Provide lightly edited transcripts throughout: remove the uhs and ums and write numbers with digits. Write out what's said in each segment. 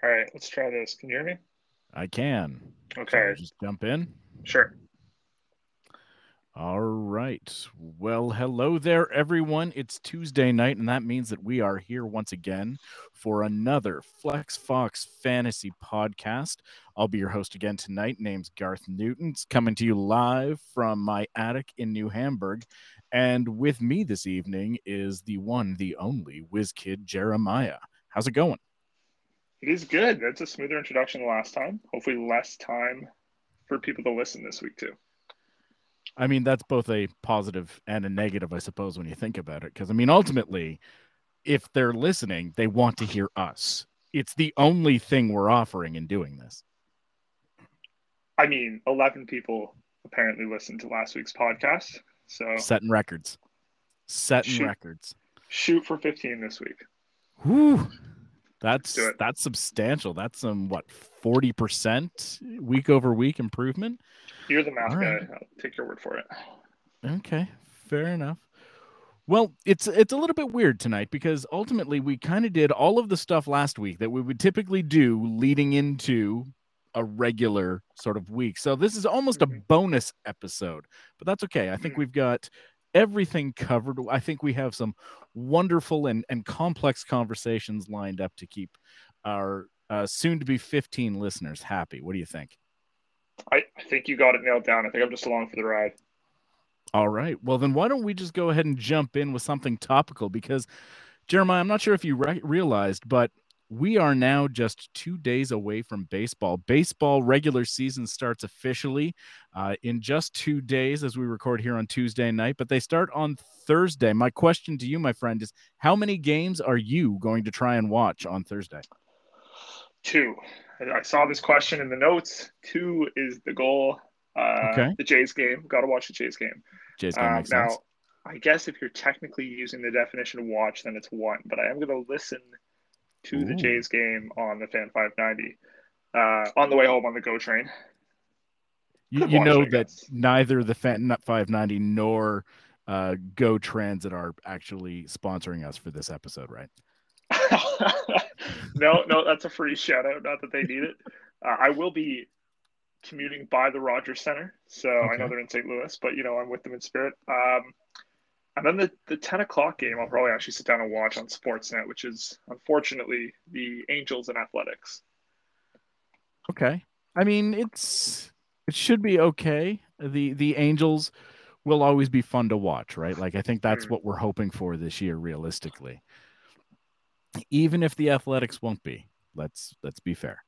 All right, let's try this. Can you hear me? I can. Shall we Okay, just jump in? sure. All right. Well, hello there, everyone. It's Tuesday night, and that means that we are here once again for another Flex Fox Fantasy podcast. I'll be your host again tonight. Name's Garth Newton. It's coming to you live from my attic in New Hamburg. And with me this evening is the one, the only whiz kid Jeremiah. How's it going? It is good. That's a smoother introduction than last time. Hopefully, less time for people to listen this week too. I mean, that's both a positive and a negative, I suppose, when you think about it. Because, I mean, ultimately, if they're listening, they want to hear us. It's the only thing we're offering in doing this. I mean, 11 people apparently listened to last week's podcast, so Setting records. Setting shoot records. shoot for 15 this week. Whew. Let's do That's it. that's substantial. That's some 40% week over week improvement. You're the All math guy. right. I'll take your word for it. Okay. Fair enough. Well, it's a little bit weird tonight because ultimately we kind of did all of the stuff last week that we would typically do leading into a regular sort of week. So this is almost a Mm-hmm. bonus episode, but that's okay. I think we've got everything covered. I think we have some wonderful and complex conversations lined up to keep our soon to be 15 listeners happy. What do you think? I think you got it nailed down. I think I'm just along for the ride. All right. Well, then why don't we just go ahead and jump in with something topical? Because, Jeremiah, I'm not sure if you realized, but we are now just 2 days away from baseball. Baseball regular season starts officially in just 2 days as we record here on Tuesday night, but they start on Thursday. My question to you, my friend, is how many games are you going to try and watch on Thursday? Two. I saw this question in the notes. Two is the goal. Okay. The Jays game. Got to watch the Jays game. Jays game makes sense. Now, I guess if you're technically using the definition of watch, then it's one. But I am going to listen to the Ooh. Jays game on the Fan 590 on the way home on the GO train. You, Could you watch it, know I that guess. neither the Fan 590 nor Go Transit are actually sponsoring us for this episode, right? No, that's a free shout out. Not that they need it. I will be commuting by the Rogers Center, so I know Okay. they're in St. Louis, but I'm with them in spirit. And then the 10 o'clock game, I'll probably actually sit down and watch on Sportsnet, which is unfortunately the Angels and Athletics. Okay. I mean, it should be okay. The Angels will always be fun to watch, right? Like I think that's Hmm. what we're hoping for this year realistically. Even if the Athletics won't be. Let's be fair.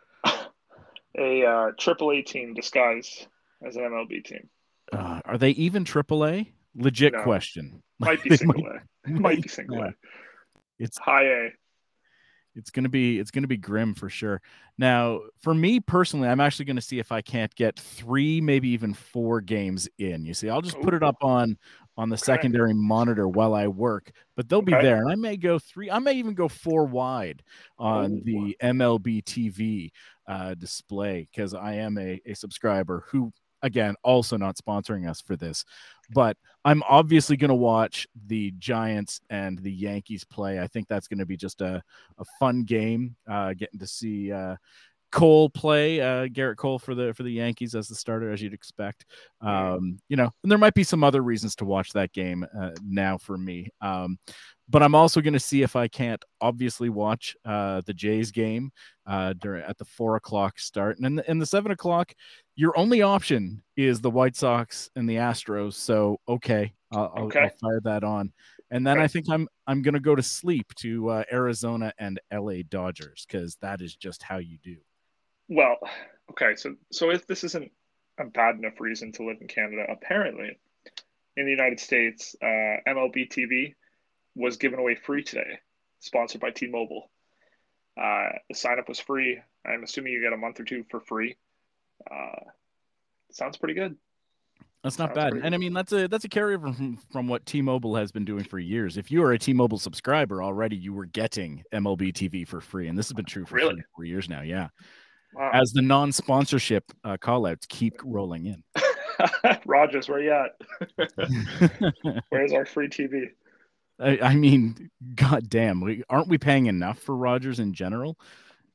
A AAA team disguised as an MLB team. Are they even AAA? Legit No, question. might be They single A. Might might be single yeah. A. It's High A. it's gonna be grim for sure. Now, for me personally, I'm actually gonna see if I can't get 3, maybe even 4 games in. You see, I'll just put it Oh, up on the okay, secondary monitor while I work, but they'll be okay. there, and I may go 3. I may even go 4 wide on Oh, the MLB TV display because I am a subscriber who. Again, also not sponsoring us for this, but I'm obviously going to watch the Giants and the Yankees play. I think that's going to be just a fun game. Getting to see Cole play, Garrett Cole for the Yankees as the starter, as you'd expect. hmm. And there might be some other reasons to watch that game now for me. But I'm also going to see if I can't obviously watch the Jays game at the 4 o'clock start, and in the 7 o'clock, your only option is the White Sox and the Astros. So okay, I'll Okay, fire that on. And then okay. I think I'm gonna go to sleep to Arizona and LA Dodgers because that is just how you do. Well, okay. So if this isn't a bad enough reason to live in Canada, apparently in the United States, MLB TV was given away free today, sponsored by T-Mobile. The sign up was free. I'm assuming you get a month or two for free. Uh, sounds pretty good. That's not Sounds bad. pretty And good. I mean that's a carryover from what T-Mobile has been doing for years. If you are a T-Mobile subscriber already, you were getting MLB TV for free, and this has been true for Really? 3 4 years now. Yeah, Wow. as the non-sponsorship callouts keep rolling in. Rogers, where you at? Where's our free TV? I mean, goddamn, aren't we paying enough for Rogers in general?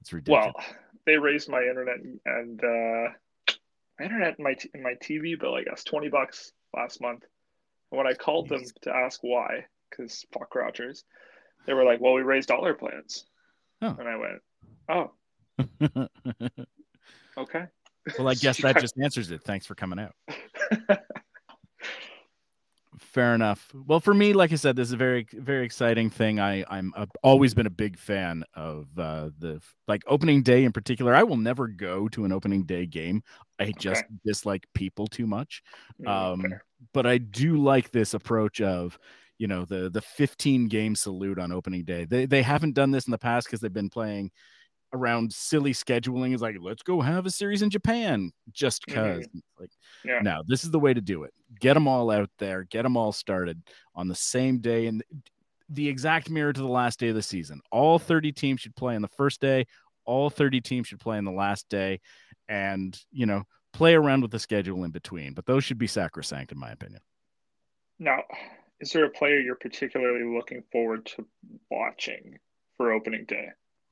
It's Well, ridiculous. they raised my internet and my internet in my TV bill, I guess, $20 last month. And when I called them Jeez. to ask why, because fuck Rogers, they were like, "Well, we raised all our plans," Oh. and I went, "Oh, okay." Well, I So guess you that got- just answers it. Thanks for coming out. Fair enough. Well, for me, like I said, this is a very, very exciting thing. I've always been a big fan of the like opening day in particular. I will never go to an opening day game. I Okay. just dislike people too much. Fair. But I do like this approach of, the 15 game salute on opening day. They haven't done this in the past because they've been playing around silly scheduling. Is like, let's go have a series in Japan just because. Like, Yeah. no, this is the way to do it. Get them all out there, get them all started on the same day, and the exact mirror to the last day of the season. All 30 teams should play on the first day. All 30 teams should play on the last day, and play around with the schedule in between. But those should be sacrosanct, in my opinion. Now, is there a player you're particularly looking forward to watching for opening day?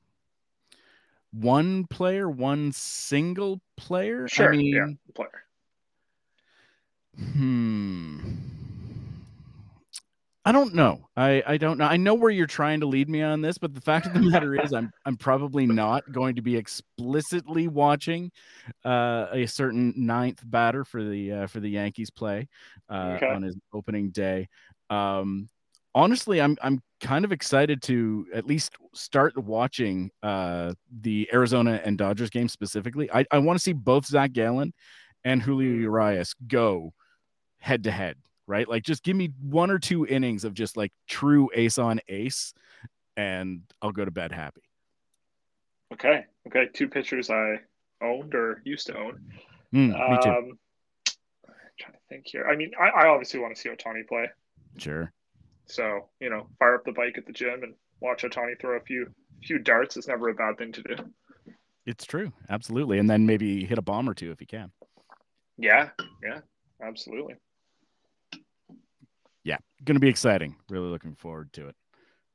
One player, one single player. I Sure. Yeah, mean, player. I don't know. I don't know. I know where you're trying to lead me on this, but the fact of the matter is, I'm probably not going to be explicitly watching a certain ninth batter for the Yankees play Okay. on his opening day. Honestly, I'm kind of excited to at least start watching the Arizona and Dodgers game specifically. I want to see both Zach Gallen and Julio Urias go head to head, right? Like, just give me one or two innings of just like true ace on ace, and I'll go to bed happy. Okay. Okay. Two pitchers I owned or used to own. Me too. Um, trying to think here. I mean, I obviously want to see Ohtani play. Sure. So, fire up the bike at the gym and watch Ohtani throw a few darts is never a bad thing to do. It's true. Absolutely. And then maybe hit a bomb or two if you can. Yeah. Yeah. Absolutely. Yeah. Going to be exciting. Really looking forward to it.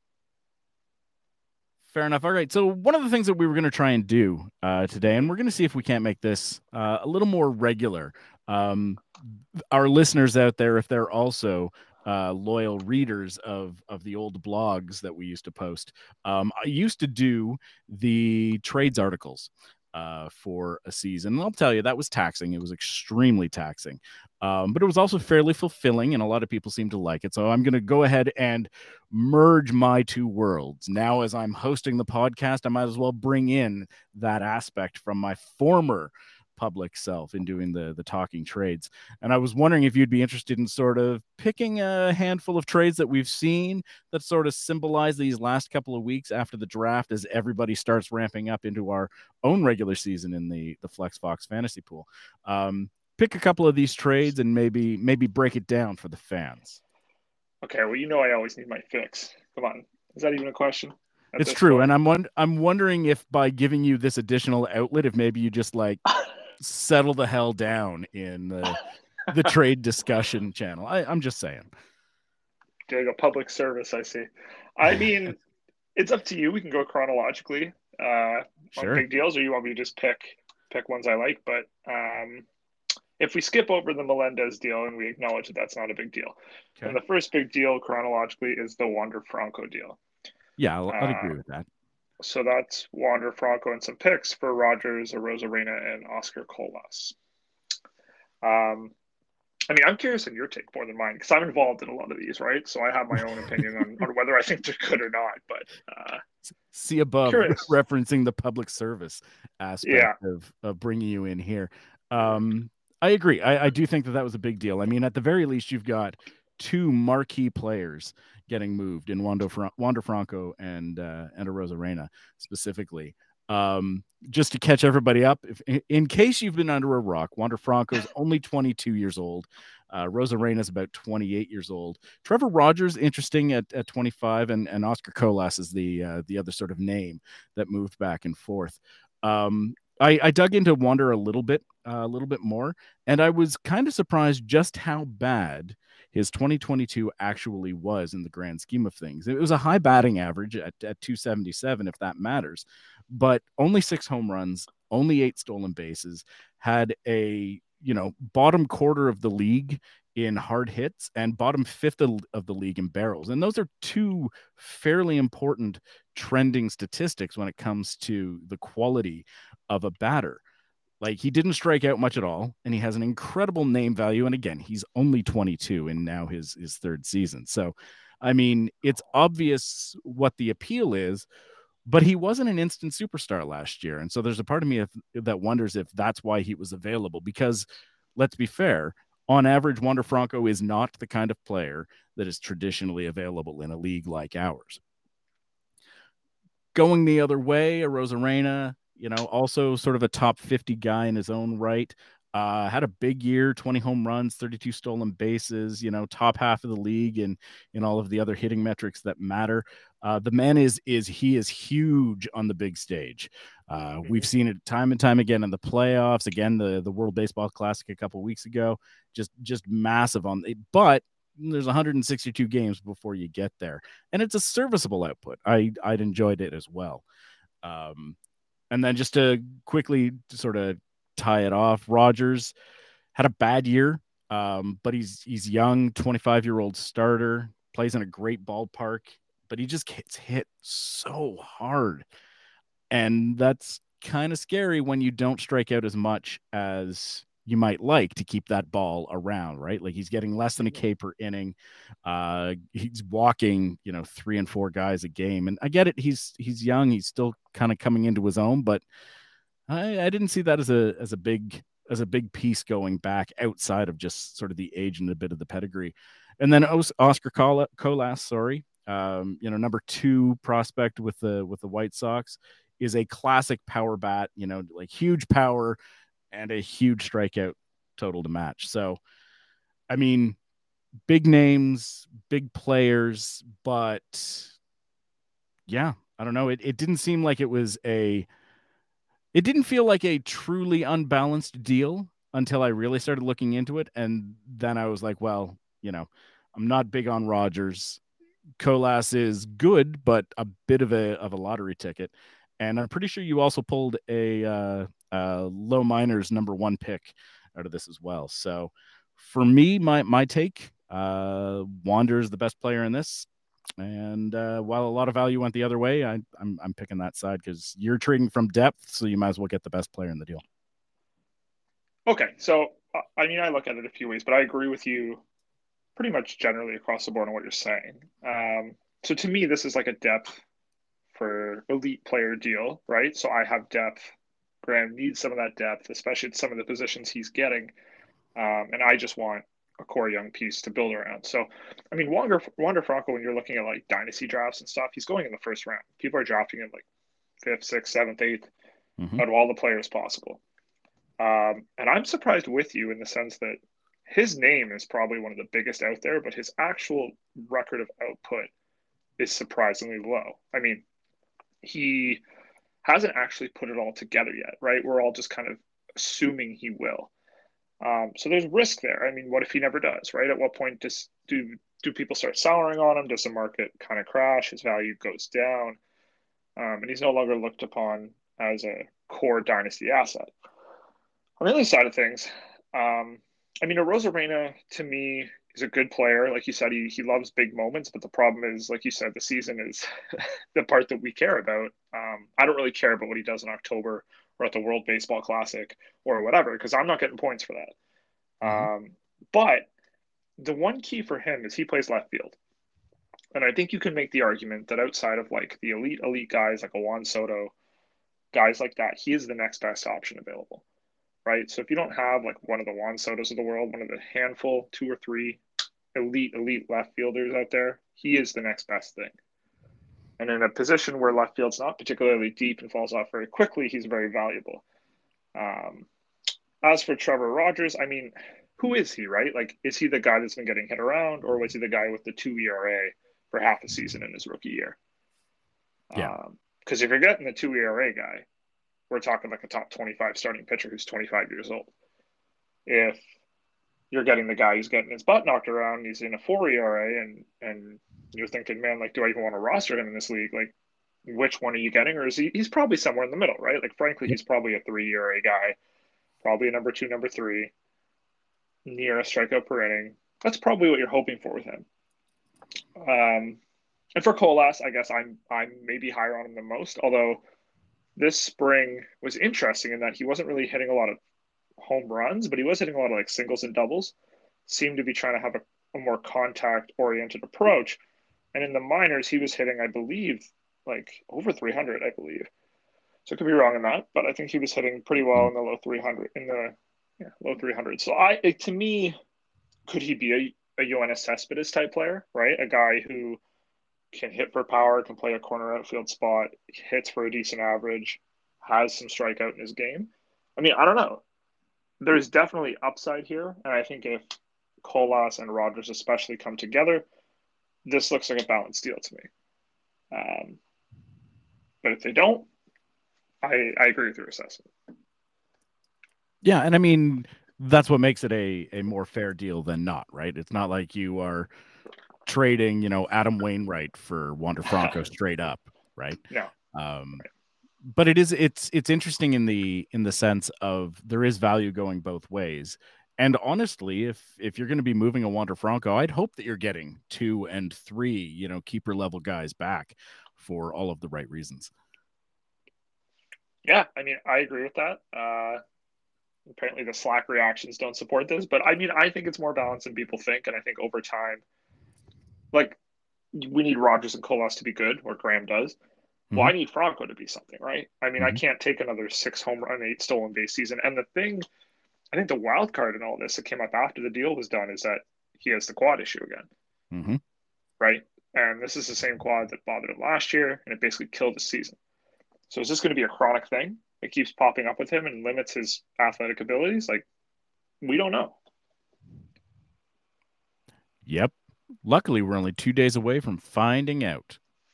Fair enough. All right. So one of the things that we were going to try and do today, and we're going to see if we can't make this a little more regular. Our listeners out there, if they're also loyal readers of the old blogs that we used to post, I used to do the trades articles for a season. And I'll tell you, that was taxing. It was extremely taxing. But it was also fairly fulfilling, and a lot of people seem to like it. So I'm going to go ahead and merge my two worlds. Now, as I'm hosting the podcast, I might as well bring in that aspect from my former public self in doing the talking trades. And I was wondering if you'd be interested in sort of picking a handful of trades that we've seen that sort of symbolize these last couple of weeks after the draft as everybody starts ramping up into our own regular season in the Flex Fox fantasy pool. Pick a couple of these trades and maybe break it down for the fans. Okay, well, I always need my fix. Come on, is that even a question? It's true, point? and I'm wondering if by giving you this additional outlet, if maybe you just like settle the hell down in the trade discussion channel. I'm just saying. Doing a public service, I see. I mean, it's up to you. We can go chronologically on Sure. big deals, or you want me to just pick ones I like. But if we skip over the Melendez deal and we acknowledge that that's not a big deal, then the first big deal chronologically is the Wander Franco deal. Yeah, I'd agree with that. So that's Wander Franco and some picks for Rogers, Arozarena, and Oscar Colas. I mean, I'm curious on your take more than mine because I'm involved in a lot of these, right? So I have my own opinion on whether I think they're good or not. But see above curious. Referencing the public service aspect of bringing you in here. I agree. I do think that was a big deal. I mean, at the very least, you've got two marquee players getting moved in Wander Franco and Arozarena specifically. Just to catch everybody up, in case you've been under a rock, Wander Franco's only 22 years old. Arozarena is about 28 years old. Trevor Rogers, interesting at 25, and Oscar Colas is the other sort of name that moved back and forth. I dug into Wander a little bit more, and I was kind of surprised just how bad his 2022 actually was in the grand scheme of things. It was a high batting average at 277, if that matters, but only 6 home runs, only 8 stolen bases, had a, bottom quarter of the league in hard hits and bottom fifth of the league in barrels. And those are two fairly important trending statistics when it comes to the quality of a batter. Like, he didn't strike out much at all, and he has an incredible name value. And again, he's only 22 in now his third season. So, I mean, it's obvious what the appeal is, but he wasn't an instant superstar last year. And so there's a part of me that wonders if that's why he was available, because let's be fair, on average, Wander Franco is not the kind of player that is traditionally available in a league like ours. Going the other way, Arozarena, also sort of a top 50 guy in his own right. Had a big year, 20 home runs, 32 stolen bases, top half of the league and in all of the other hitting metrics that matter. The man is huge on the big stage. We've seen it time and time again in the playoffs. Again, the World Baseball Classic a couple weeks ago, just massive on it. But there's 162 games before you get there, and it's a serviceable output. I'd enjoyed it as well. And then just to quickly sort of tie it off, Rogers had a bad year, but he's young, 25-year-old starter, plays in a great ballpark, but he just gets hit so hard, and that's kind of scary when you don't strike out as much as you might like to keep that ball around, right? Like, he's getting less than a K per inning. He's walking, 3 and 4 guys a game. And I get it. He's young. He's still kind of coming into his own, but I didn't see that as a big piece going back outside of just sort of the age and a bit of the pedigree. And then Oscar Colas, sorry, number 2 prospect with the White Sox, is a classic power bat, like huge power and a huge strikeout total to match. So, I mean, big names, big players, but yeah, I don't know. It didn't seem like it didn't feel like a truly unbalanced deal until I really started looking into it. And then I was like, well, I'm not big on Rogers. Colas is good, but a bit of a lottery ticket. And I'm pretty sure you also pulled a low minors number 1 pick out of this as well. So for me, my take, Wander is the best player in this. And while a lot of value went the other way, I'm picking that side because you're trading from depth, so you might as well get the best player in the deal. Okay, so I mean, I look at it a few ways, but I agree with you pretty much generally across the board on what you're saying. So to me, this is like a depth for elite player deal, right? So I have depth. Graham needs some of that depth, especially at some of the positions he's getting. And I just want a core young piece to build around. So, I mean, Wander Franco, when you're looking at like dynasty drafts and stuff, he's going in the first round. People are drafting him like 5th, 6th, 7th, 8th out of all the players possible. And I'm surprised with you in the sense that his name is probably one of the biggest out there, but his actual record of output is surprisingly low. I mean, he hasn't actually put it all together yet, right? We're all just kind of assuming he will. So there's risk there. I mean, what if he never does, right? At what point do people start souring on him? Does the market kind of crash? His value goes down, and he's no longer looked upon as a core dynasty asset. On the other side of things, I mean, Arozarena to me is a good player. Like you said, he loves big moments, but the problem is, like you said, the season is the part that we care about. I don't really care about what he does in October or at the World Baseball Classic or whatever, because I'm not getting points for that. But the one key for him is he plays left field. And I think you can make the argument that outside of like the elite guys like a Juan Soto, guys like that, he is the next best option available. Right. So if you don't have like one of the Juan Sotos of the world, one of the handful, 2 or 3 elite left fielders out there, he is the next best thing. And in a position where left field's not particularly deep and falls off very quickly, he's very valuable. As for Trevor Rogers, I mean, who is he, right? Like, is he the guy that's been getting hit around, or was he the guy with the 2 ERA for half a season in his rookie year? Yeah. Because if you're getting the 2 ERA guy, we're talking like a top 25 starting pitcher who's 25 years old. If you're getting the guy who's getting his butt knocked around. He's in a 4 ERA, and you're thinking, man, like, do I even want to roster him in this league? Like, which one are you getting? Or is he's probably somewhere in the middle, right? Like, frankly, Yep. he's probably a 3 ERA guy, probably a number two, number three, near a strikeout per inning. That's probably what you're hoping for with him. And for Colas, I guess I'm maybe higher on him than most. Although this spring was interesting in that he wasn't really hitting a lot of home runs, but he was hitting a lot of like singles and doubles. Seemed to be trying to have a more contact oriented approach. And in the minors, he was hitting, I believe, like over 300, I believe. So I could be wrong on that, but I think he was hitting pretty well in the low 300, in the low 300. So to me, could he be a Yoenis Cespedes type player, right? A guy who can hit for power, can play a corner outfield spot, hits for a decent average, has some strikeout in his game. I mean, I don't know. There's definitely upside here, and I think if Colas and Rogers especially come together, this looks like a balanced deal to me. But if they don't, I agree with your assessment. Yeah, and I mean that's what makes it a more fair deal than not, right? It's not like you are trading, Adam Wainwright for Wander Franco straight up, right? No. Um, but it's interesting in the sense of there is value going both ways. And honestly, if you're going to be moving a Wander Franco, I'd hope that you're getting 2 and 3, keeper level guys back for all of the right reasons. Yeah, I mean, I agree with that. Apparently, the Slack reactions don't support this, but I mean, I think it's more balanced than people think, and I think over time, like we need Rogers and Colas to be good, or Graham does. Well, Mm-hmm. I need Franco to be something, right? I mean, I Mm-hmm. can't take another 6 home run, 8 stolen base season. And the thing, I think the wild card in all this that came up after the deal was done is that he has the quad issue again, Mm-hmm. right? And this is the same quad that bothered him last year, and it basically killed his season. So is this going to be a chronic thing that keeps popping up with him and limits his athletic abilities? Like, we don't know. Yep. Luckily, we're only 2 days away from finding out.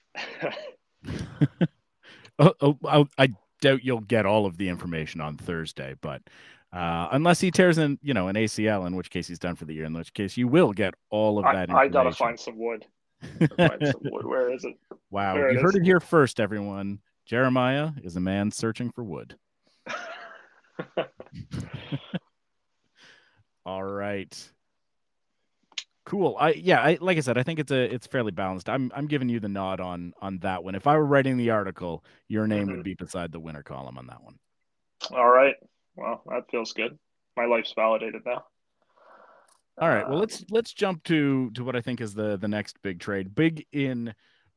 I doubt you'll get all of the information on Thursday, but unless he tears an ACL, in which case he's done for the year, in which case you will get all of that I gotta information. find some wood. Find some wood. Where is it? Wow, There you it heard is. it here first, everyone. Jeremiah is a man searching for wood. All right. Cool. I like I said, I think it's fairly balanced. I'm giving you the nod on that one. If I were writing the article, your name would Mm-hmm. be beside the winner column on that one. All right. Well, that feels good. My life's validated now. All right. Well, Um, let's jump to what I think is the next big trade. Big in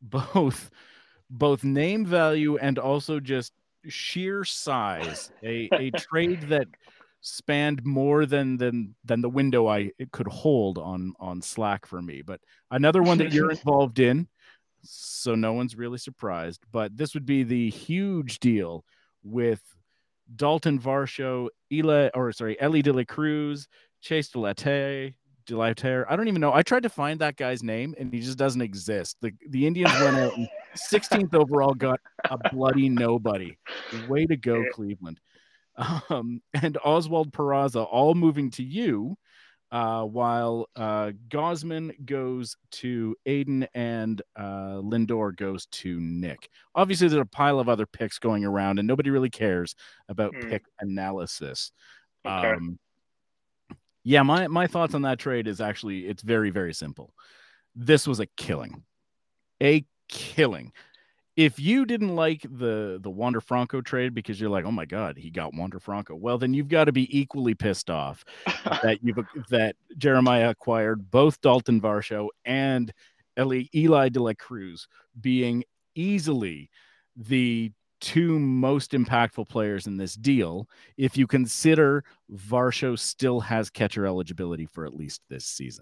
both name value and also just sheer size. A trade that spanned more than the window it could hold on Slack for me. But another one that you're involved in, so no one's really surprised. But this would be the huge deal with Dalton Varsho, Elly De La Cruz, Chase Delatere. I don't even know. I tried to find that guy's name and he just doesn't exist. The Indians went out and 16th overall got a bloody nobody. Way to go, yeah. Cleveland. And Oswald Peraza all moving to you, while Gosman goes to Aiden and Lindor goes to Nick. Obviously, there's a pile of other picks going around, and nobody really cares about pick analysis. Okay. Yeah, my thoughts on that trade is actually it's very, very simple. This was a killing. A killing. If you didn't like the Wander Franco trade because you're like, oh my god, he got Wander Franco, well then you've got to be equally pissed off that Jeremiah acquired both Dalton Varsho and Eli De La Cruz, being easily the two most impactful players in this deal. If you consider Varsho still has catcher eligibility for at least this season.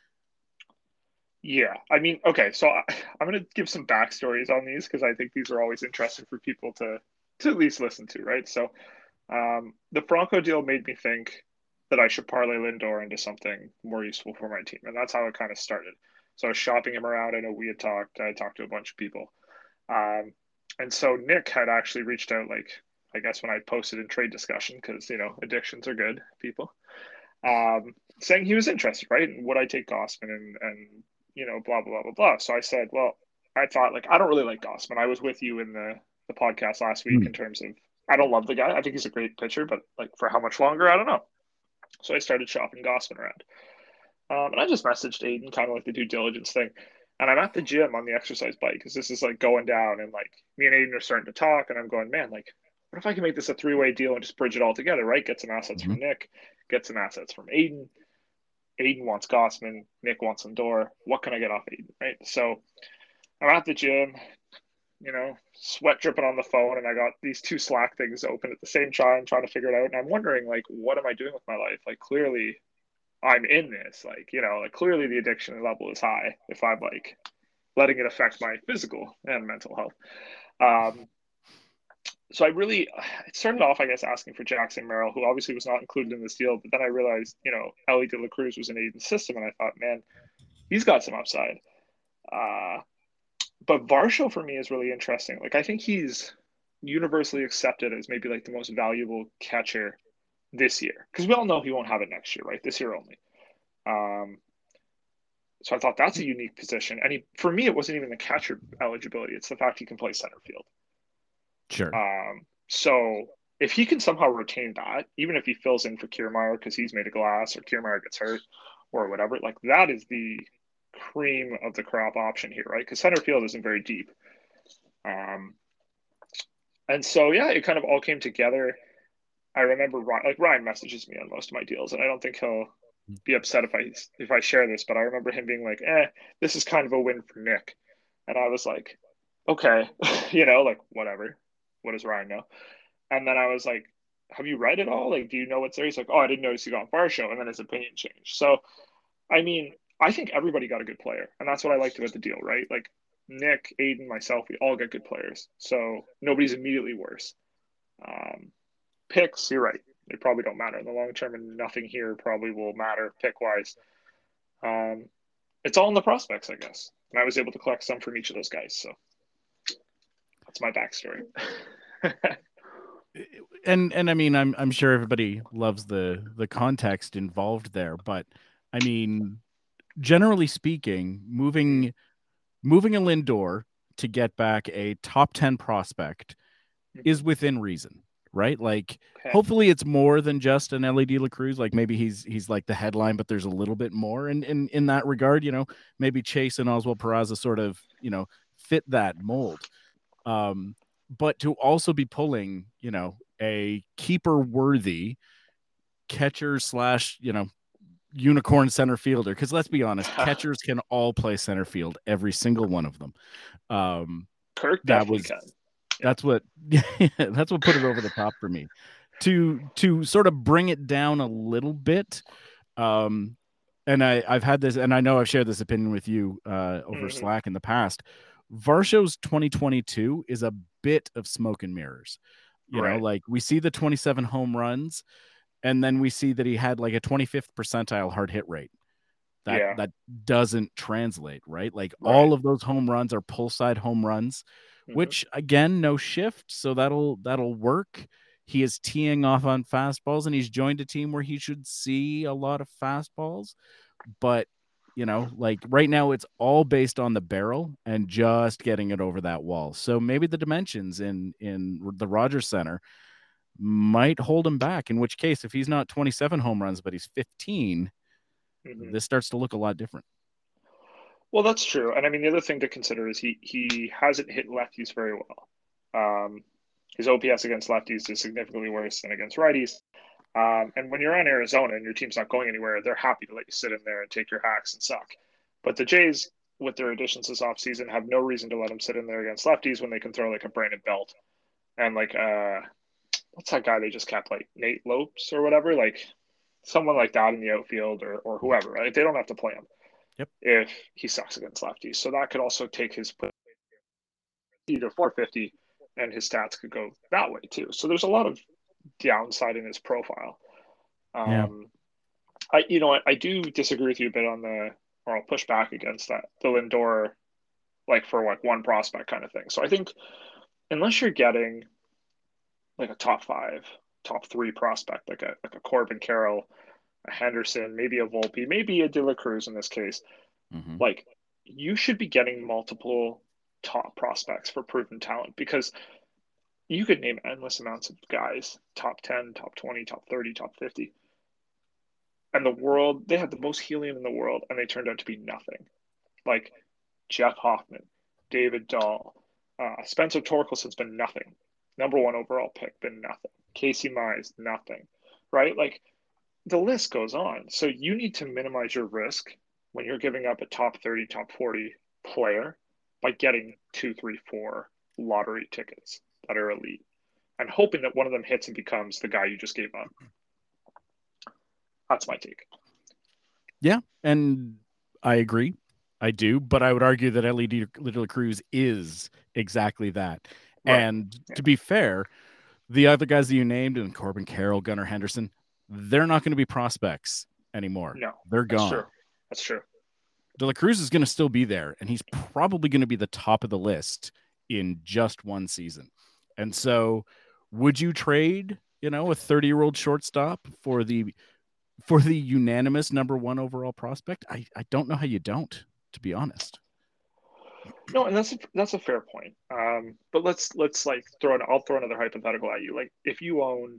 Yeah, I mean, okay, so I'm going to give some backstories on these because I think these are always interesting for people to at least listen to, right? So, the Franco deal made me think that I should parlay Lindor into something more useful for my team, and that's how it kind of started. So I was shopping him around. I know we had talked. I talked to a bunch of people, um, and so Nick had actually reached out, like I guess when I posted in trade discussion because addictions are good, people. saying he was interested, right? And would I take Gausman and blah blah blah blah blah. So I said, well, I thought like I don't really like Gausman. I was with you in the podcast last week in Mm. terms of I don't love the guy. I think he's a great pitcher, but like for how much longer, I don't know. So I started shopping Gausman around. And I just messaged Aiden, kind of like the due diligence thing. And I'm at the gym on the exercise bike because this is like going down, and like me and Aiden are starting to talk, and I'm going, man, like, what if I can make this a three-way deal and just bridge it all together, right? Get some assets Mhm. from Nick, get some assets from Aiden. Aiden wants Gossman, Nick wants Lindor. What can I get off Aiden, right? So I'm at the gym, sweat dripping on the phone, and I got these two Slack things open at the same time, trying to figure it out. And I'm wondering, like, what am I doing with my life? Like, clearly, I'm in this. Like clearly the addiction level is high if I'm like letting it affect my physical and mental health. Um, so it started off, I guess, asking for Jackson Merrill, who obviously was not included in this deal. But then I realized, Ellie De La Cruz was in Aiden's system, and I thought, man, he's got some upside. Uh, but Varsho for me is really interesting. Like, I think he's universally accepted as maybe like the most valuable catcher this year because we all know he won't have it next year, right? This year only. Um, So I thought that's a unique position. And for me, it wasn't even the catcher eligibility. It's the fact he can play center field. Sure. So if he can somehow retain that, even if he fills in for Kiermaier because he's made of glass or Kiermaier gets hurt or whatever, like that is the cream of the crop option here, right? Because center field isn't very deep. Um, and so, yeah, it kind of all came together. I remember Ryan messages me on most of my deals, and I don't think he'll be upset if I share this, but I remember him being like, this is kind of a win for Nick. And I was like, okay, like whatever. What does Ryan know? And then I was like, have you read it all? Like, do you know what's there? He's like, oh, I didn't notice you got Varsho. And then his opinion changed. So, I mean, I think everybody got a good player. And that's what I liked about the deal, right? Like, Nick, Aiden, myself, we all get good players. So nobody's immediately worse. Um, Picks, you're right. They probably don't matter in the long term, and nothing here probably will matter pick wise. Um, it's all in the prospects, I guess. And I was able to collect some from each of those guys. So that's my backstory. And I mean, I'm sure everybody loves the context involved there, but I mean, generally speaking, moving a Lindor to get back a top 10 prospect is within reason, right? Like, Okay. hopefully it's more than just an LED La Cruz. Like, maybe he's like the headline, but there's a little bit more. And in that regard, maybe Chase and Oswald Peraza sort of, fit that mold. But to also be pulling, a keeper worthy catcher slash, unicorn center fielder. Because let's be honest, catchers can all play center field, every single one of them. Kirk That definitely was can. that's what that's what put it over the top for me. To sort of bring it down a little bit. And I've had this, and I know I've shared this opinion with you over Mm-hmm. Slack in the past. Varsho's 2022 is a bit of smoke and mirrors. Right. Like we see the 27 home runs, and then we see that he had like a 25th percentile hard hit rate. Yeah. That doesn't translate, right? Like Right. all of those home runs are pull side home runs, Mm-hmm. which again, no shift, so that'll work. He is teeing off on fastballs, and he's joined a team where he should see a lot of fastballs. But like right now, it's all based on the barrel and just getting it over that wall. So maybe the dimensions in the Rogers Center might hold him back. In which case, if he's not 27 home runs, but he's 15, Mm-hmm. this starts to look a lot different. Well, that's true. And I mean, the other thing to consider is he hasn't hit lefties very well. His OPS against lefties is significantly worse than against righties. And when you're on Arizona and your team's not going anywhere, they're happy to let you sit in there and take your hacks and suck. But the Jays, with their additions this offseason, have no reason to let him sit in there against lefties when they can throw like a Brandon Belt and like what's that guy they just kept, like Nate Lopes or whatever, like someone like that in the outfield or whoever. Right? They don't have to play him Yep. if he sucks against lefties. So that could also take his to 450, and his stats could go that way too. So there's a lot of downside in his profile. Yeah. I do disagree with you a bit on or I'll push back against that, the Lindor, like for like one prospect kind of thing. So I think unless you're getting like a top five, top three prospect, like a Corbin Carroll a Henderson, maybe a Volpe, maybe a De La Cruz in this case, Mm-hmm. like you should be getting multiple top prospects for proven talent because you could name endless amounts of guys, top 10, top 20, top 30, top 50. And the world, they had the most helium in the world and they turned out to be nothing. Like Jeff Hoffman, David Dahl, Spencer Torkelson's been nothing. Number one overall pick, been nothing. Casey Mize, nothing. Right? Like the list goes on. So you need to minimize your risk when you're giving up a top 30, top 40 player by getting two, three, four lottery tickets that are elite and hoping that one of them hits and becomes the guy you just gave up. That's my take. Yeah, and I agree. I do, but I would argue that Ellie De La Cruz is exactly that. Right. And Yeah. to be fair, the other guys that you named, and Corbin Carroll, Gunnar Henderson, they're not going to be prospects anymore. No, They're that's gone. true. That's true. De La Cruz is going to still be there, and he's probably going to be the top of the list in just one season. And so, would you trade, a 30-year-old shortstop for the unanimous number one overall prospect? I don't know how you don't, to be honest. No, and that's a fair point. But let's like I'll throw another hypothetical at you. Like if you owned,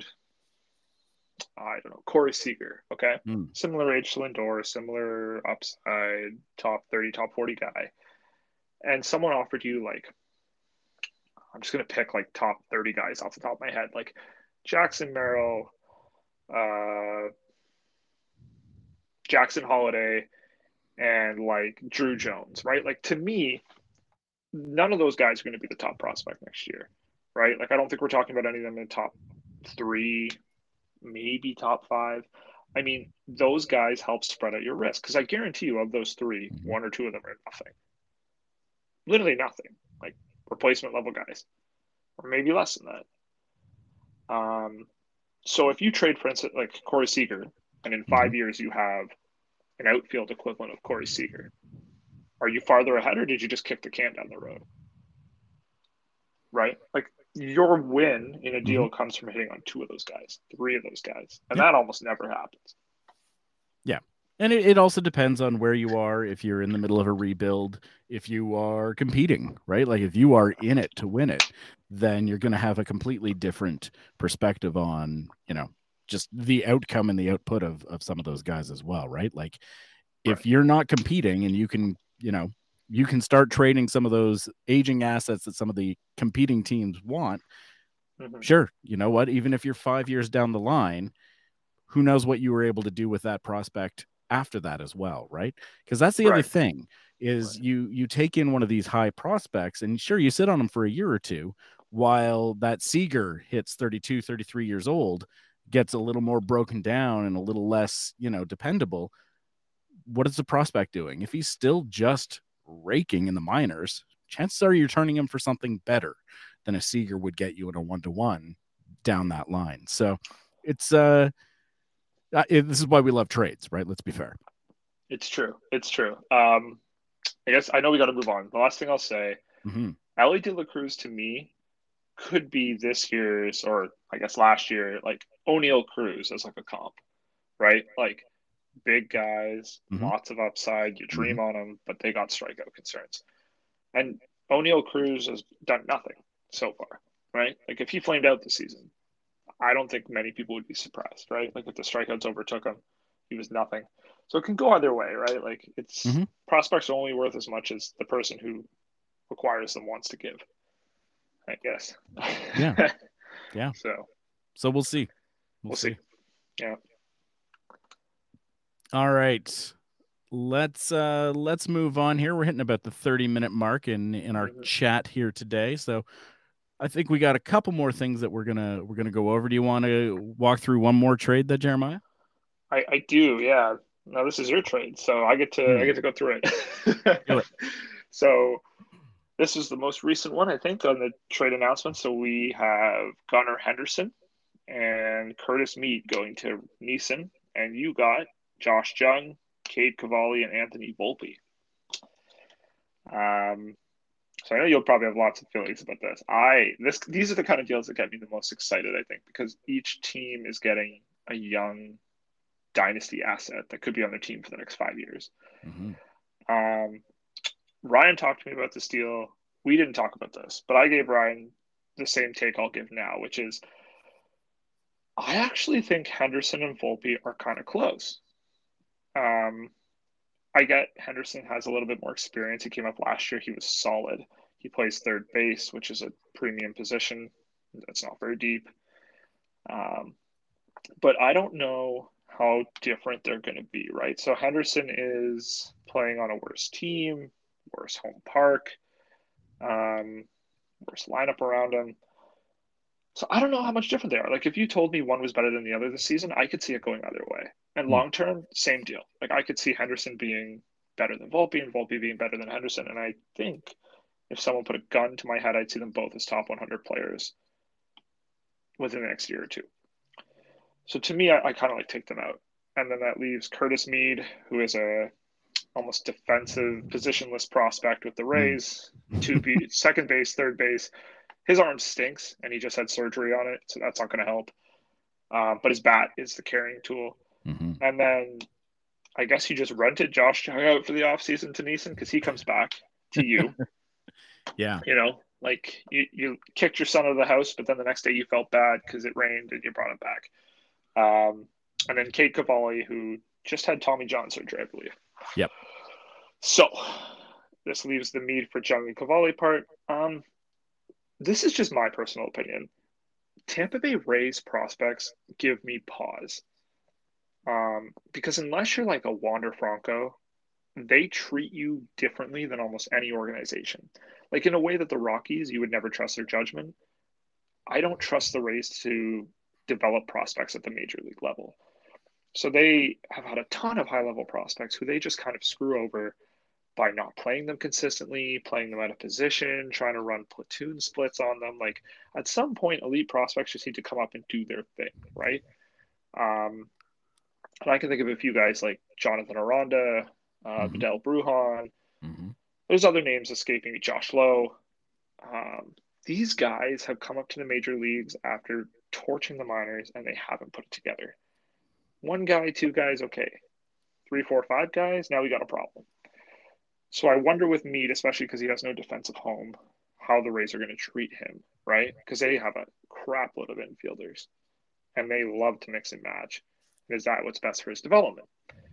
I don't know, Corey Seager, okay, similar age to Lindor, similar upside, top 30, top 40 guy, and someone offered you like, I'm just gonna pick like top 30 guys off the top of my head, like Jackson Merrill, uh, Jackson Holiday, and like Drew Jones, right? Like to me, none of those guys are going to be the top prospect next year, right? Like I don't think we're talking about any of them in the top three, maybe top five. I mean, those guys help spread out your risk because I guarantee you, of those three, one or two of them are nothing, literally nothing, like replacement level guys, or maybe less than that. So if you trade, for instance, like Corey Seager, and in 5 years you have an outfield equivalent of Corey Seager, are you farther ahead, or did you just kick the can down the road? Right? Like your win in a deal comes from hitting on two of those guys, three of those guys, and that almost never happens. Yeah. And it also depends on where you are, if you're in the middle of a rebuild, if you are competing, right? Like if you are in it to win it, then you're going to have a completely different perspective on, just the outcome and the output of some of those guys as well, right? Like if you're not competing and you can, you can start trading some of those aging assets that some of the competing teams want. Sure. You know what? Even if you're 5 years down the line, who knows what you were able to do with that prospect after that as well, right? Because that's the other thing is you take in one of these high prospects and sure, you sit on them for a year or two while that Seager hits 32, 33 years old, gets a little more broken down and a little less, dependable. What is the prospect doing? If he's still just raking in the minors, chances are you're turning him for something better than a Seager would get you in a 1-to-1 down that line. So it's this is why we love trades, right? Let's be fair. It's true. It's true. I guess I know we got to move on. The last thing I'll say, Ellie De La Cruz to me could be this year's, or I guess last year, like O'Neill Cruz as like a comp, right? Like big guys, lots of upside. You dream on them, but they got strikeout concerns. And O'Neill Cruz has done nothing so far, right? Like if he flamed out this season, I don't think many people would be surprised, right? Like if the strikeouts overtook him, he was nothing. So it can go either way, right? Like it's prospects are only worth as much as the person who requires them wants to give, I guess. Yeah. So we'll see. We'll see. Yeah. All right. Let's move on here. We're hitting about the 30-minute mark in our chat here today. So I think we got a couple more things that we're gonna go over. Do you want to walk through one more trade, that Jeremiah? I do, yeah. No, this is your trade, so I get to go through it. So this is the most recent one, I think, on the trade announcement. So we have Gunnar Henderson and Curtis Mead going to Neeson, and you got Josh Jung, Cade Cavalli, and Anthony Volpe. So I know you'll probably have lots of feelings about this. These are the kind of deals that get me the most excited, I think, because each team is getting a young dynasty asset that could be on their team for the next 5 years. Mm-hmm. Ryan talked to me about this deal. We didn't talk about this, but I gave Ryan the same take I'll give now, which is I actually think Henderson and Volpe are kind of close. I get Henderson has a little bit more experience. He came up last year. He was solid. He plays third base, which is a premium position. That's not very deep. But I don't know how different they're going to be, right? So Henderson is playing on a worse team, worse home park, worse lineup around him. So I don't know how much different they are. Like if you told me one was better than the other this season, I could see it going either way. And long term, same deal. Like I could see Henderson being better than Volpe and Volpe being better than Henderson. And I think if someone put a gun to my head, I'd see them both as top 100 players within the next year or two. So to me, I kind of like take them out. And then that leaves Curtis Mead, who is a almost defensive positionless prospect with the Rays, second base, third base. His arm stinks, and he just had surgery on it, so that's not going to help. But his bat is the carrying tool. Mm-hmm. And then I guess you just rented Josh Jung out for the offseason to NeSen because he comes back to you. Yeah. You know, like you kicked your son out of the house, but then the next day you felt bad because it rained and you brought him back. And then Cade Cavalli, who just had Tommy John surgery, I believe. Yep. So this leaves the Mead for Jung and Cavalli part. This is just my personal opinion. Tampa Bay Rays prospects give me pause. Because unless you're like a Wander Franco, they treat you differently than almost any organization. Like in a way that the Rockies, you would never trust their judgment. I don't trust the Rays to develop prospects at the major league level. So they have had a ton of high-level prospects who they just kind of screw over by not playing them consistently, playing them out of position, trying to run platoon splits on them. Like at some point, elite prospects just need to come up and do their thing, right? And I can think of a few guys like Jonathan Aranda, Vidal Brujan. Mm-hmm. There's other names escaping me, Josh Lowe. These guys have come up to the major leagues after torching the minors, and they haven't put it together. One guy, two guys, okay. 3, 4, 5 guys, now we got a problem. So I wonder with Mead, especially because he has no defensive home, how the Rays are going to treat him, right? Because they have a crap load of infielders, and they love to mix and match. And is that what's best for his development?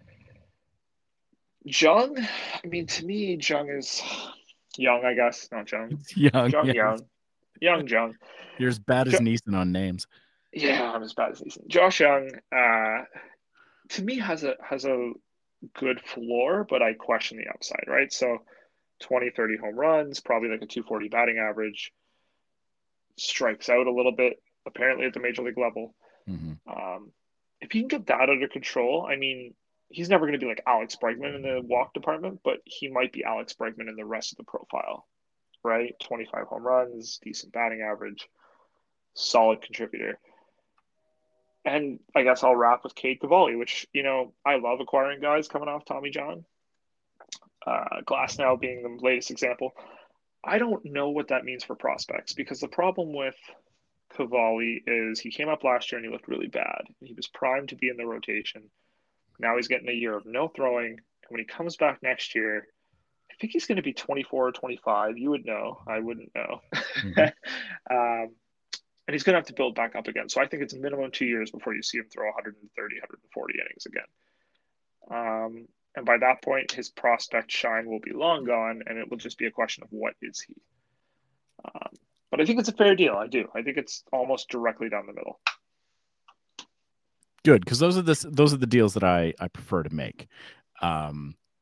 Jung, I mean, to me, Jung is young, I guess, not Jung. Young, Jung, yes. young Jung. You're as bad as NeSen on names. Yeah, I'm as bad as NeSen. Josh Jung, to me, has a good floor, but I question the upside, right? So 20, 30 home runs, probably like a 240 batting average, strikes out a little bit, apparently at the major league level. Mm-hmm. If he can get that under control, I mean, he's never going to be like Alex Bregman in the walk department, but he might be Alex Bregman in the rest of the profile, right? 25 home runs, decent batting average, solid contributor. And I guess I'll wrap with Cade Cavalli, which, you know, I love acquiring guys coming off Tommy John. Glasnow being the latest example. I don't know what that means for prospects because the problem with Cavalli is he came up last year and he looked really bad. He was primed to be in the rotation. Now he's getting a year of no throwing. And when he comes back next year, I think he's going to be 24 or 25. You would know. I wouldn't know. Mm-hmm. And he's going to have to build back up again. So I think it's minimum 2 years before you see him throw 130, 140 innings again. And by that point, his prospect shine will be long gone, and it will just be a question of what is he. But I think it's a fair deal. I do. I think it's almost directly down the middle. Good, because those are the deals that I prefer to make. I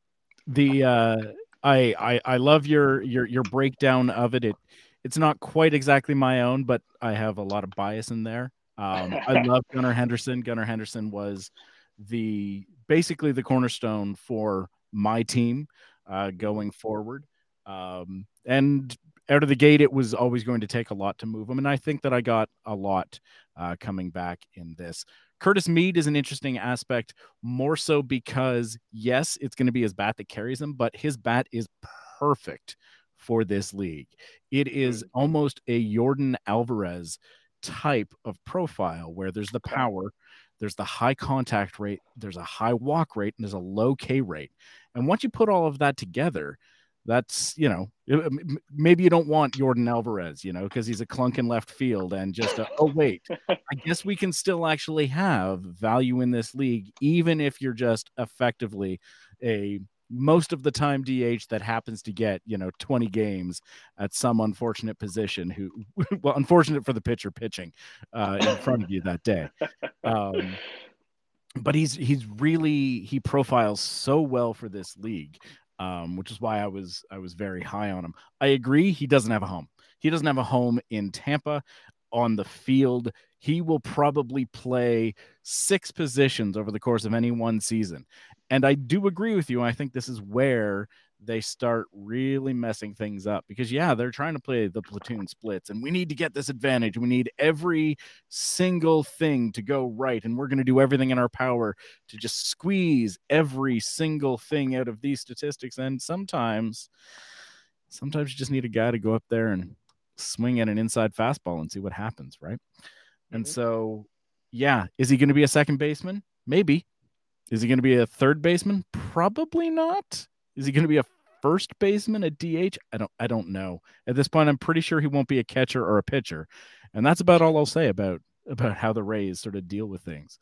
love your breakdown of it. It's not quite exactly my own, but I have a lot of bias in there. I love Gunnar Henderson. Gunnar Henderson was basically the cornerstone for my team going forward. And out of the gate, it was always going to take a lot to move him. And I think that I got a lot coming back in this. Curtis Mead is an interesting aspect, more so because, yes, it's going to be his bat that carries him, but his bat is perfect for this league. It is almost a Yordan Alvarez type of profile where there's the power, there's the high contact rate, there's a high walk rate, and there's a low K rate. And once you put all of that together, that's, maybe you don't want Jordan Alvarez, because he's a clunk in left field and just, oh, wait, I guess we can still actually have value in this league, even if you're just effectively a most of the time DH that happens to get, 20 games at some unfortunate position well, unfortunate for the pitcher pitching in front of you that day. But he profiles so well for this league, which is why I was very high on him. I agree. He doesn't have a home. He doesn't have a home in Tampa. On the field, he will probably play 6 positions over the course of any one season. And I do agree with you. I think this is where they start really messing things up because, they're trying to play the platoon splits and we need to get this advantage. We need every single thing to go right. And we're going to do everything in our power to just squeeze every single thing out of these statistics. And sometimes you just need a guy to go up there and swing at an inside fastball and see what happens, right? Mm-hmm. And so, is he going to be a second baseman? Maybe. Is he going to be a third baseman? Probably not. Is he going to be a first baseman at DH? I don't know. At this point, I'm pretty sure he won't be a catcher or a pitcher. And that's about all I'll say about how the Rays sort of deal with things.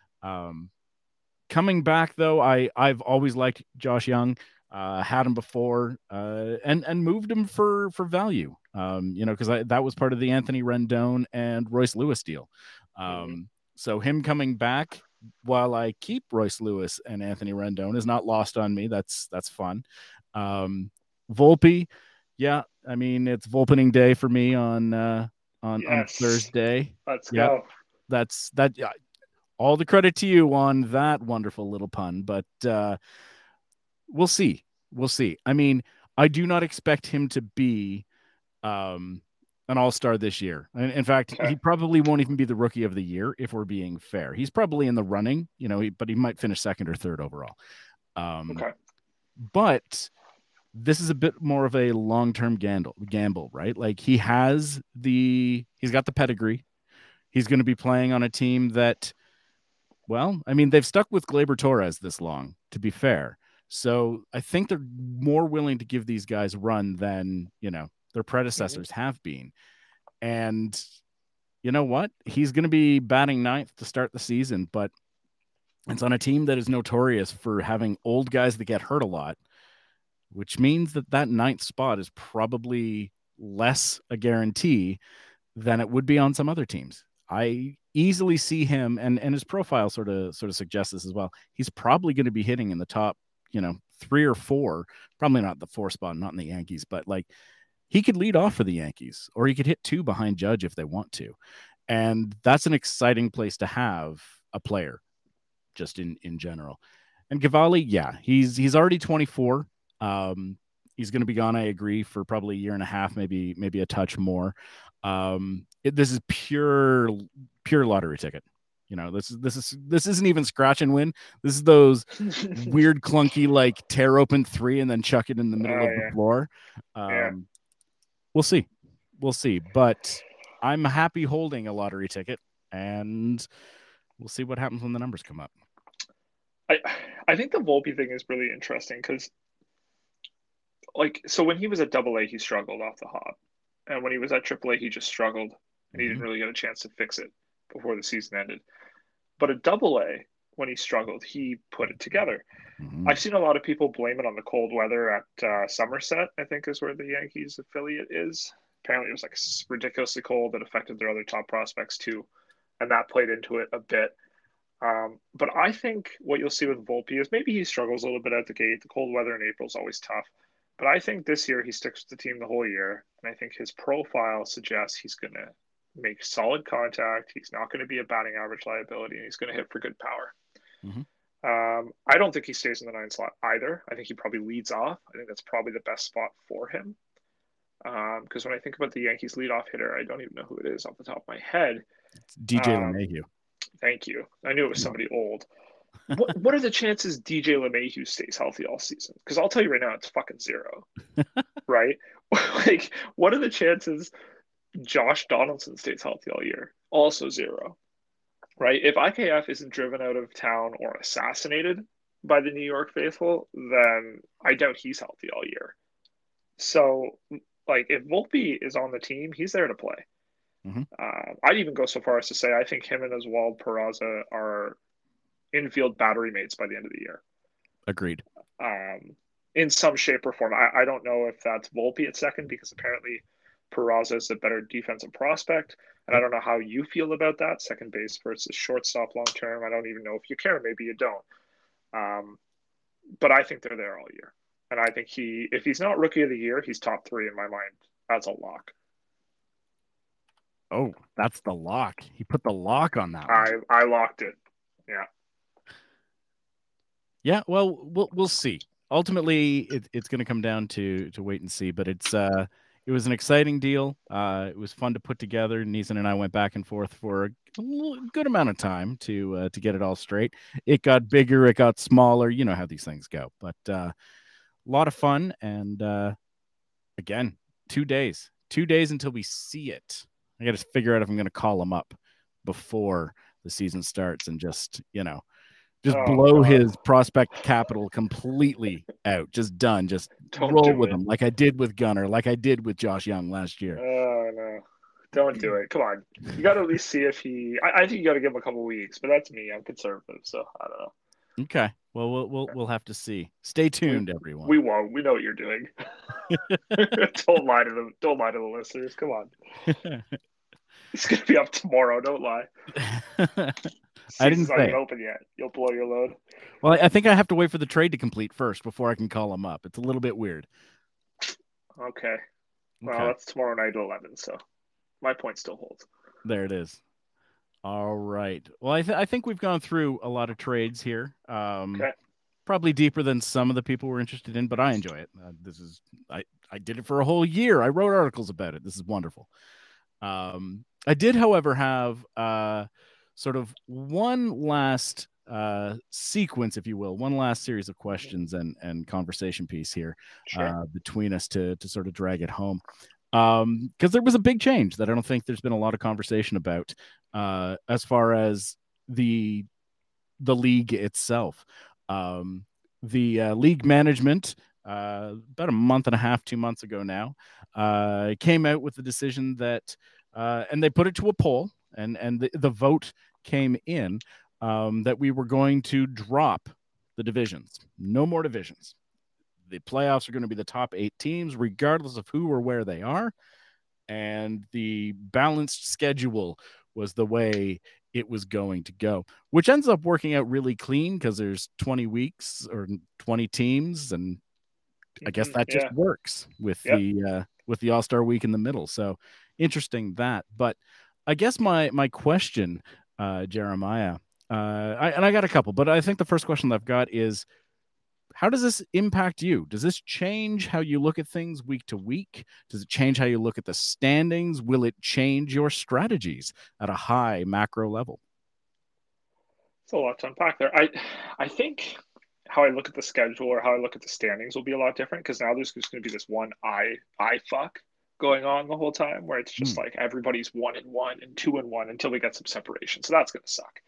Coming back, though, I've always liked Josh Young. Had him before and moved him for value, because that was part of the Anthony Rendon and Royce Lewis deal. So him coming back while I keep Royce Lewis and Anthony Rendon is not lost on me. That's fun. Volpe, I mean, it's Volpening day for me on Thursday. Let's go. That's that. All the credit to you on that wonderful little pun, but we'll see. I mean, I do not expect him to be an all-star this year. In fact, he probably won't even be the rookie of the year if we're being fair. He's probably in the running, but he might finish second or third overall. But this is a bit more of a long-term gamble, right? Like he's got the pedigree. He's going to be playing on a team that, well, I mean, they've stuck with Gleyber Torres this long, to be fair. So I think they're more willing to give these guys run than, their predecessors have been. And you know what? He's going to be batting ninth to start the season, but it's on a team that is notorious for having old guys that get hurt a lot, which means that ninth spot is probably less a guarantee than it would be on some other teams. I easily see him, and his profile sort of suggests this as well. He's probably going to be hitting in the top, 3 or 4, probably not the 4 spot, not in the Yankees, but like he could lead off for the Yankees, or he could hit 2 behind Judge if they want to. And that's an exciting place to have a player just in general. And Cavalli, he's already 24. He's going to be gone, I agree, for probably a year and a half, maybe a touch more. This is pure lottery ticket. This isn't even scratch and win. This is those weird, clunky, like tear open 3 and then chuck it in the middle of the floor. We'll see. But I'm happy holding a lottery ticket, and we'll see what happens when the numbers come up. I think the Volpe thing is really interesting because, so when he was at AA, he struggled off the hop, and when he was at AAA, he just struggled, and he didn't really get a chance to fix it before the season ended. But at AA, when he struggled, he put it together. I've seen a lot of people blame it on the cold weather at Somerset, I think is where the Yankees affiliate is. Apparently it was like ridiculously cold that affected their other top prospects too, and that played into it a bit. But I think what you'll see with Volpe is maybe he struggles a little bit at the gate. The cold weather in April is always tough. But I think this year he sticks with the team the whole year, and I think his profile suggests he's going to make solid contact. He's not going to be a batting average liability, and he's going to hit for good power. I don't think he stays in the 9 slot either. I think he probably leads off. I think that's probably the best spot for him. Because when I think about the Yankees leadoff hitter, I don't even know who it is off the top of my head. It's DJ LeMahieu. Thank you. I knew it was somebody old. What are the chances DJ LeMahieu stays healthy all season? Because I'll tell you right now, it's fucking 0. Right? Like, what are the chances Josh Donaldson stays healthy all year? Also 0. right? If IKF isn't driven out of town or assassinated by the New York faithful, then I doubt he's healthy all year. So, like, if Volpe is on the team, he's there to play. Mm-hmm. I'd even go so far as to say I think him and Oswald Peraza are infield battery mates by the end of the year. Agreed. In some shape or form. I don't know if that's Volpe at second because apparently Peraza is a better defensive prospect. And I don't know how you feel about that, second base versus shortstop long term. I don't even know if you care. Maybe you don't. But I think they're there all year. And I think if he's not rookie of the year, he's top 3 in my mind. That's a lock. Oh, that's the lock. He put the lock on that one. I locked it. Yeah. Yeah, well, we'll see. Ultimately, it's going to come down to wait and see. But it was an exciting deal. It was fun to put together. Neeson and I went back and forth for a good amount of time to get it all straight. It got bigger, it got smaller. You know how these things go. But a lot of fun. And again, 2 days. 2 days until we see it. I got to figure out if I'm going to call him up before the season starts and just blow his prospect capital completely out. Just done. Just roll with him like I did with Gunnar, like I did with Josh Young last year. Oh, no. Don't do it. Come on. You got to at least see if I think you got to give him a couple weeks, but that's me. I'm conservative, so I don't know. Okay. Well, we'll have to see. Stay tuned, everyone. We won't. We know what you're doing. Don't lie to them. Don't lie to the listeners. Come on. It's gonna be up tomorrow. Don't lie. I didn't say not even open yet. You'll blow your load. Well, I think I have to wait for the trade to complete first before I can call him up. It's a little bit weird. Okay. Well, that's tomorrow night at 11, so my point still holds. There it is. All right. Well, I think we've gone through a lot of trades here. Okay. Probably deeper than some of the people were interested in, but I enjoy it. I did it for a whole year. I wrote articles about it. This is wonderful. I did, however, have sort of one last sequence, if you will, one last series of questions and conversation piece here between us to sort of drag it home. Because there was a big change that I don't think there's been a lot of conversation about as far as the league itself. The league management, about a month and a half, 2 months ago now, came out with the decision that, and they put it to a poll, and the vote came in that we were going to drop the divisions. No more divisions. The playoffs are going to be the top 8 teams, regardless of who or where they are. And the balanced schedule was the way it was going to go, which ends up working out really clean because there's 20 weeks or 20 teams. And I guess that just works with the All-Star week in the middle. So interesting that. But I guess my question, Jeremiah, I got a couple, but I think the first question that I've got is, how does this impact you? Does this change how you look at things week to week? Does it change how you look at the standings? Will it change your strategies at a high macro level? It's a lot to unpack there. I think how I look at the schedule or how I look at the standings will be a lot different because now there's just going to be this one eye fuck going on the whole time where it's just like everybody's 1-1 and 2-1 until we get some separation. So that's going to suck.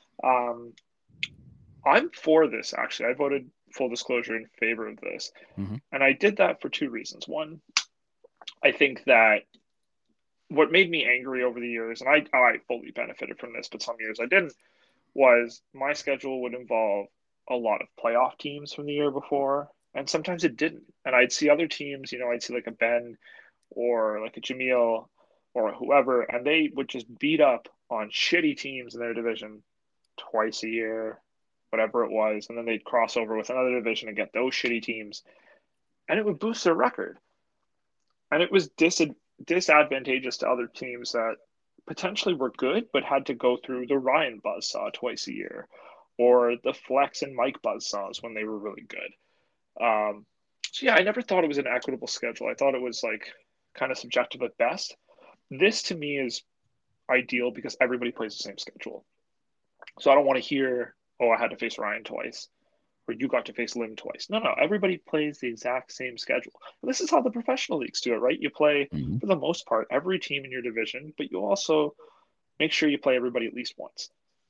I'm for this, actually. I voted, full disclosure, in favor of this. And I did that for 2 reasons. One, I think that what made me angry over the years, and I fully benefited from this, but some years I didn't, was my schedule would involve a lot of playoff teams from the year before, and sometimes it didn't. And I'd see other teams, I'd see like a Ben or like a Jamil or whoever, and they would just beat up on shitty teams in their division twice a year, whatever it was, and then they'd cross over with another division and get those shitty teams, and it would boost their record. And it was disadvantageous to other teams that potentially were good but had to go through the Ryan buzzsaw twice a year or the Flex and Mike buzzsaws when they were really good. So yeah, I never thought it was an equitable schedule. I thought it was like kind of subjective at best. This to me is ideal because everybody plays the same schedule. So I don't want to hear, oh, I had to face Ryan twice, or you got to face Lim twice. No, everybody plays the exact same schedule. And this is how the professional leagues do it, right? You play, for the most part, every team in your division, but you also make sure you play everybody at least once.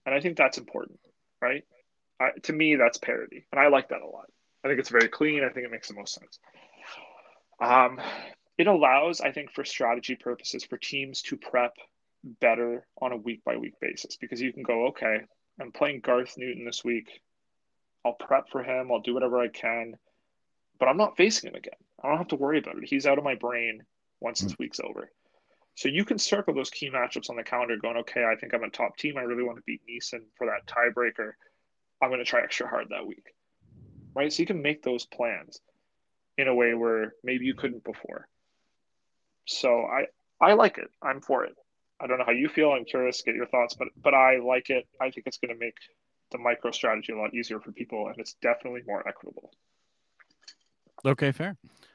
And I think that's important, right? To me, that's parity. And I like that a lot. I think it's very clean. I think it makes the most sense. Um, it allows, I think, for strategy purposes, for teams to prep better on a week by week basis because you can go, okay, I'm playing Garth Newton this week. I'll prep for him. I'll do whatever I can, but I'm not facing him again. I don't have to worry about it. He's out of my brain once this week's over. So you can circle those key matchups on the calendar going, okay, I think I'm a top team. I really want to beat Neeson for that tiebreaker. I'm going to try extra hard that week. Right? So you can make those plans in a way where maybe you couldn't before. So I like it. I'm for it. I don't know how you feel. I'm curious to get your thoughts, but I like it. I think it's going to make the micro strategy a lot easier for people, and it's definitely more equitable. Okay, fair.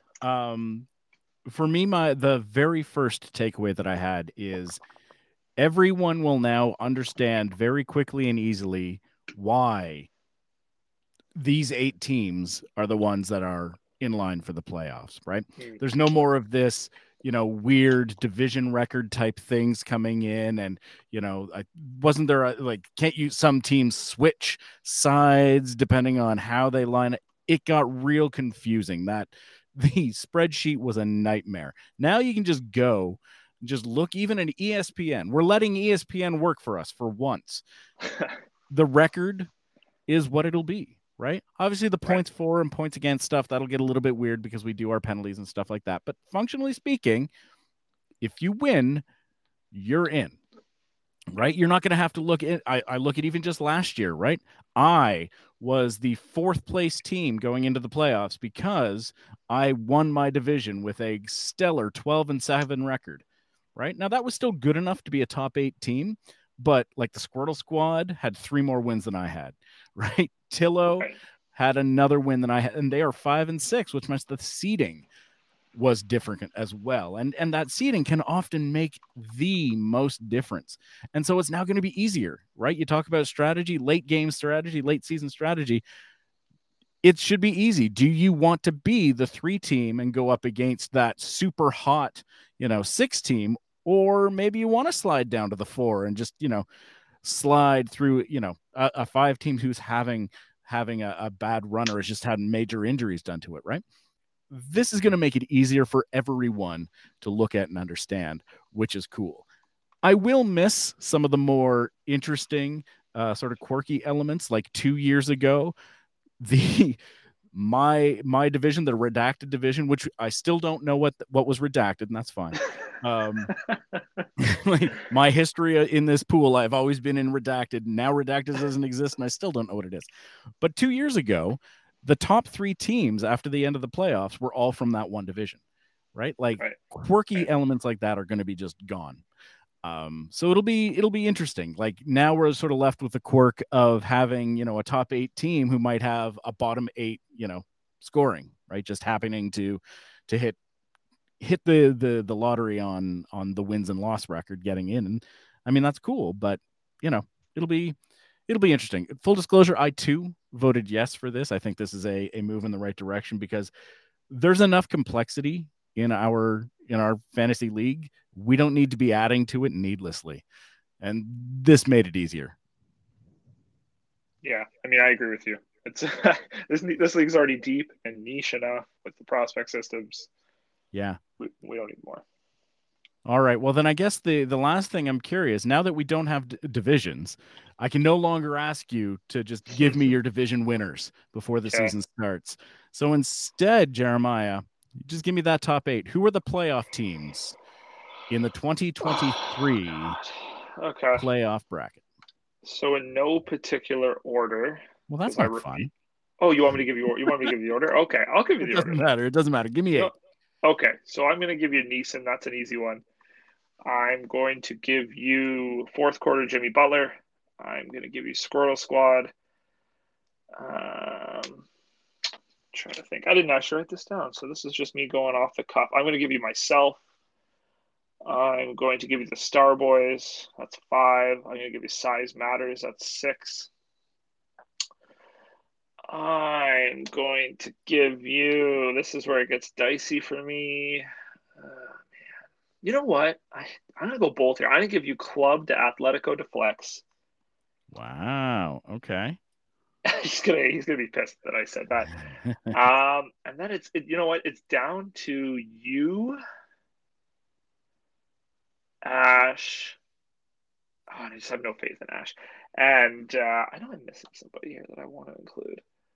For me, the very first takeaway that I had is everyone will now understand very quickly and easily why these 8 teams are the ones that are in line for the playoffs, right? There's no more of this, weird division record type things coming in. And, wasn't there can't you, some teams switch sides depending on how they line it? It got real confusing. That the spreadsheet was a nightmare. Now you can just go, just look, even at ESPN. We're letting ESPN work for us for once. The record is what it'll be, right? Obviously, the points for and points against stuff, that'll get a little bit weird because we do our penalties and stuff like that. But functionally speaking, if you win, you're in, right? You're not going to have to look at, I look at even just last year, right? I was the 4th place team going into the playoffs because I won my division with a stellar 12-7 record, right? Now that was still good enough to be a top 8 team, but like the Squirtle Squad had 3 more wins than I had, right? Tillo had another win than I had, and they are 5-6, which means the seeding was different as well. And that seeding can often make the most difference. And so it's now going to be easier, right? You talk about strategy, late game strategy, late season strategy. It should be easy. Do you want to be the 3 team and go up against that super hot, 6 team? Or maybe you want to slide down to the 4 and just, slide through, a 5 team who's having a bad run or has just had major injuries done to it, right? This is going to make it easier for everyone to look at and understand, which is cool. I will miss some of the more interesting, sort of quirky elements. Like 2 years ago, my division, the redacted division, which I still don't know what was redacted, and that's fine. Like my history in this pool, I've always been in redacted. Now redacted doesn't exist, and I still don't know what it is. But 2 years ago, the top 3 teams after the end of the playoffs were all from that one division, right? Like quirky elements like that are going to be just gone. So it'll be interesting. Like now we're sort of left with the quirk of having, a top 8 team who might have a bottom 8, scoring, right? Just happening to hit the lottery on the wins and loss record getting in. And I mean, that's cool, but it'll be interesting. Full disclosure, I too voted yes for this. I think this is a move in the right direction because there's enough complexity in our fantasy league. We don't need to be adding to it needlessly. And this made it easier. Yeah, I mean, I agree with you. It's this league's already deep and niche enough with the prospect systems. Yeah. We don't need more. All right. Well, then I guess the last thing I'm curious, now that we don't have divisions, I can no longer ask you to just give me your division winners before the season starts. So instead, Jeremiah, just give me that top 8. Who are the playoff teams in the 2023 playoff bracket? So in no particular order. Well, that's not fun. Oh, you want me to give you the order? Okay, I'll give you the order. It doesn't matter. Give me 8. Okay, so I'm going to give you Neeson. That's an easy one. I'm going to give you fourth quarter Jimmy Butler. I'm going to give you Squirtle Squad. Trying to think. I didn't actually write this down, so this is just me going off the cuff. I'm going to give you myself. I'm going to give you the Star Boys. That's 5. I'm going to give you Size Matters. That's 6. I'm going to give you. This is where it gets dicey for me. Man. You know what? I'm going to go both here. I'm going to give you Club de Atletico de Flex. Wow. Okay. He's gonna be pissed that I said that. And then you know what? It's down to you, Ash. Oh, I just have no faith in Ash. And I know I'm missing somebody here that I want to include.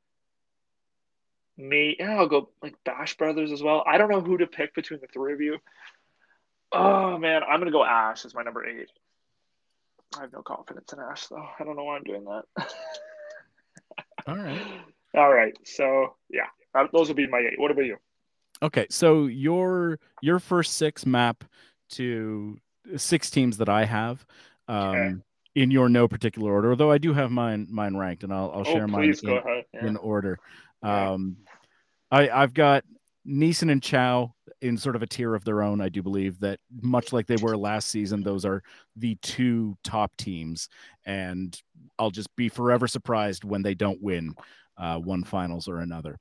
Me, yeah, I'll go like Bash Brothers as well. I don't know who to pick between the three of you. Oh man, I'm gonna go Ash as my number 8. I have no confidence in Ash though. I don't know why I'm doing that. All right. All right, so yeah, those will be my 8. What about you? Okay, so your first 6 map to 6 teams that I have, Okay. in your no particular order. Although I do have mine ranked, and I'll Oh, share mine please go ahead. Yeah, in order. yeah. Um, I've got Neeson and Chow in sort of a tier of their own. I do believe that much like they were last season, those are the 2 top teams, and I'll just be forever surprised when they don't win one finals or another.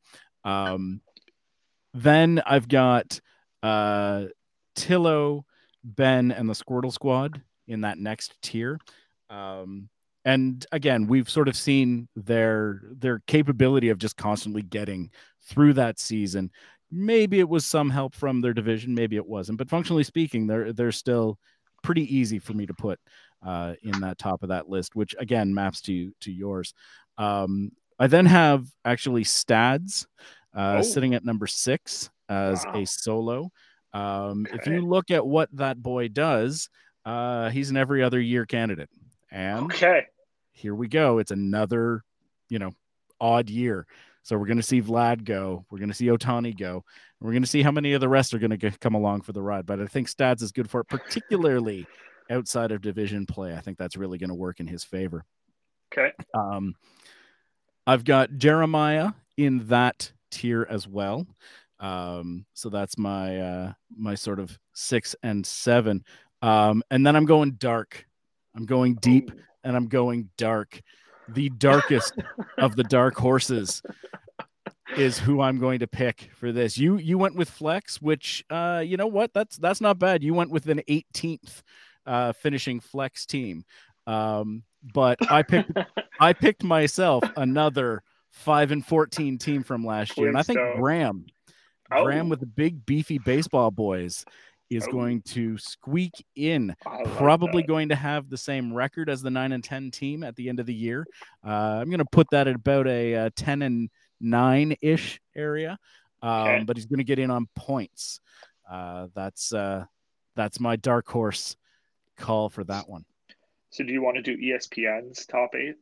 Then I've got Tillo, Ben, and the Squirtle Squad in that next tier. And again, we've sort of seen their capability of just constantly getting through that season. Maybe it was some help from their division, maybe it wasn't, but functionally speaking, they're still pretty easy for me to put in that top of that list, which again maps to yours. I then have actually Stads Oh, sitting at number 6 as a wow. solo. If Okay. you look at what that boy does, he's an every other year candidate. And Okay. here we go. It's another, odd year. So we're going to see Vlad go. We're going to see Otani go. We're going to see how many of the rest are going to come along for the ride. But I think Stads is good for it, particularly outside of division play. I think that's really going to work in his favor. Okay. I've got Jeremiah in that tier as well. So that's my sort of 6 and 7. And then I'm going dark. I'm going deep Oh. and I'm going dark. The darkest of the dark horses is who I'm going to pick for this. You went with Flex, which you know what? That's not bad. You went with an 18th finishing Flex team. But I picked myself another 5-14 team from last year, and I Please think don't. Graham Oh. with the big beefy baseball boys is Oh. going to squeak in. I like Probably that. going to have the same record as the 9-10 team at the end of the year. I'm going to put that at about a 10-9 ish area, Okay. but he's going to get in on points. That's my dark horse call for that one. So do you want to do ESPN's top 8?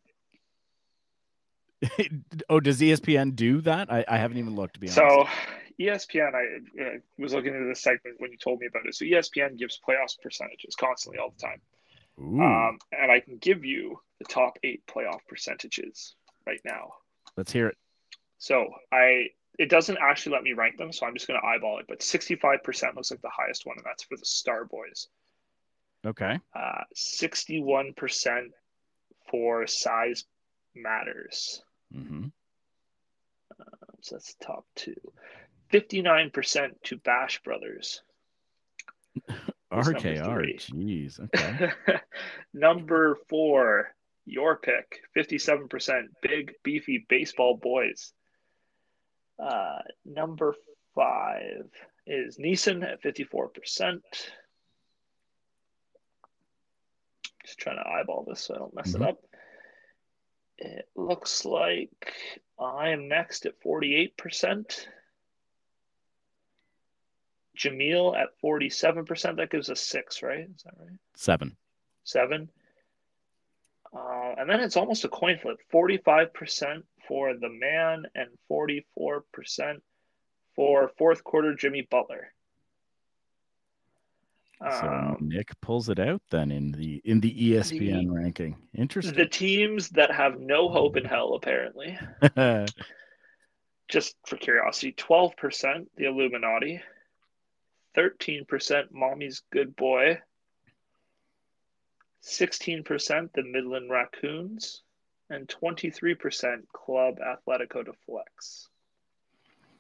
Oh, does ESPN do that? I haven't even looked, to be honest. So ESPN, I was looking into this segment when you told me about it. So ESPN gives playoffs percentages constantly all the time. Ooh, And I can give you the top 8 playoff percentages right now. let's hear it. So it doesn't actually let me rank them, so I'm just going to eyeball it. But 65% looks like the highest one, and that's for the Star Boys. Okay. 61% for Size Matters. Mm-hmm. So that's the top 2. 59% to Bash Brothers. Is number RKR. 3. Jeez. Okay. Number 4, your pick. 57% Big Beefy Baseball Boys. Number 5 is Neeson at 54%. Just trying to eyeball this so I don't mess it up. It looks like I am next at 48%. Jamil at 47%. That gives us 6, right? Is that right? 7. 7. And then it's almost a coin flip. 45% for the man and 44% for fourth quarter Jimmy Butler. So Nick pulls it out then in the ESPN ranking. Interesting. The teams that have no hope in hell, apparently. Just for curiosity, 12% the Illuminati, 13% Mommy's Good Boy, 16% the Midland Raccoons, and 23% Club Atletico de Flex.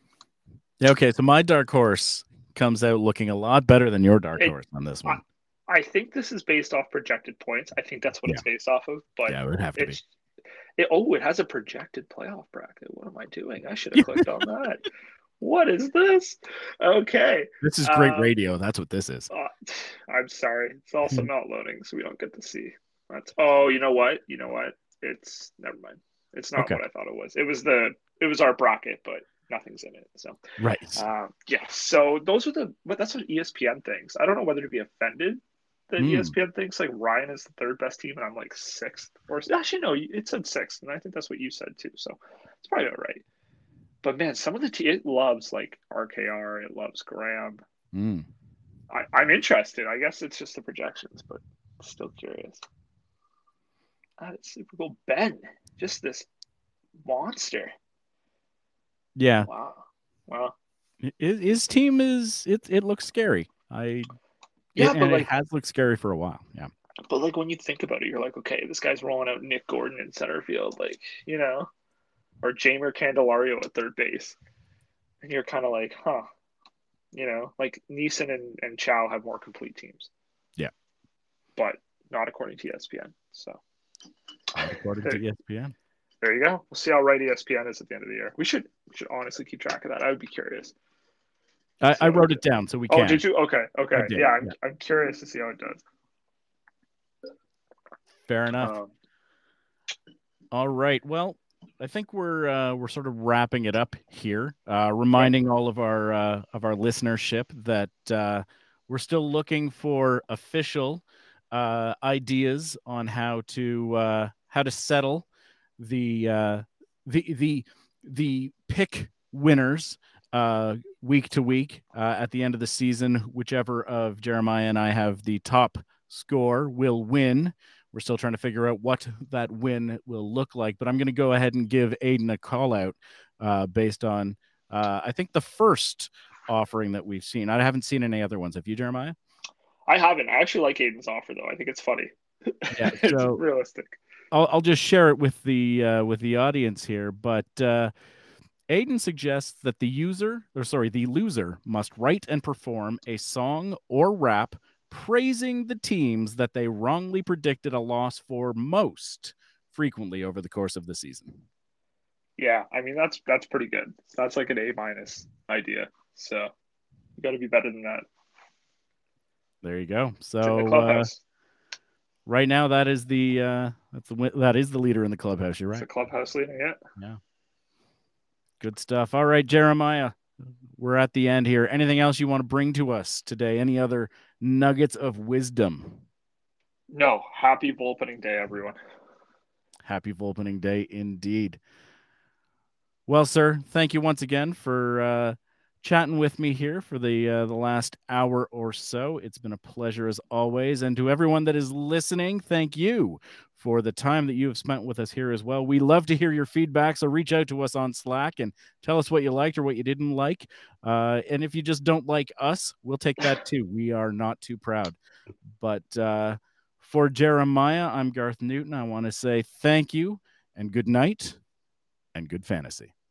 Okay, so my dark horse comes out looking a lot better than your dark horse on this one. I think this is based off projected points. I think that's what Yeah. it's based off of. But Yeah, it would have to be. It has a projected playoff bracket. What am I doing? I should have clicked on that. What is this? Okay. This is great radio. That's what this is. I'm sorry. It's also not loading, so we don't get to see. Oh, you know what? It's never mind. It's not Okay. what I thought it was. It was our bracket, but nothing's in it. So right. Yeah. So but that's what ESPN thinks. I don't know whether to be offended that ESPN thinks like Ryan is the third best team and I'm like sixth. Or actually no, it said sixth, and I think that's what you said too. So it's probably all right. But man, some of the it loves like RKR, it loves Graham. I'm interested. I guess it's just the projections, but still curious. That's super cool. Ben, just this monster. Yeah. Wow. His team it looks scary. But it has looked scary for a while. Yeah. But like when you think about it, you're like, okay, this guy's rolling out Nick Gordon in center field, like, or Jeimer Candelario at third base. And you're kind of like, huh. Like Neeson and Chow have more complete teams. Yeah. But not according to ESPN. So not according to ESPN. There you go. We'll see how right ESPN is at the end of the year. We should honestly keep track of that. I would be curious. I wrote it down so we can. Oh, did you? Okay. Yeah, I'm curious to see how it does. Fair enough. All right. Well, I think we're sort of wrapping it up here. Reminding all of our listenership that we're still looking for official ideas on how to settle the pick winners week to week at the end of the season. Whichever of Jeremiah and I have the top score will win. We're still trying to figure out what that win will look like, but I'm going to go ahead and give Aiden a call out based on I think the first offering that we've seen. I haven't seen any other ones. Have you, Jeremiah? I haven't. I actually like Aiden's offer though. I think it's funny. Yeah, it's realistic. I'll just share it with the audience here, but Aiden suggests that the loser must write and perform a song or rap praising the teams that they wrongly predicted a loss for most frequently over the course of the season. Yeah, I mean that's pretty good. That's like an A- idea. So you got to be better than that. There you go. So right now that is the leader in the clubhouse. You're right. It's the clubhouse leader. Yeah. Good stuff. All right, Jeremiah, we're at the end here. Anything else you want to bring to us today? Any other nuggets of wisdom? No. Happy Volpening Day, everyone. Happy Volpening Day indeed. Well, sir, thank you once again for chatting with me here for the last hour or so. It's been a pleasure as always. And to everyone that is listening, thank you for the time that you have spent with us here as well. We love to hear your feedback, so reach out to us on Slack and tell us what you liked or what you didn't like. And if you just don't like us, we'll take that too. We are not too proud. But for Jeremiah, I'm Garth Newton. I want to say thank you and good night and good fantasy.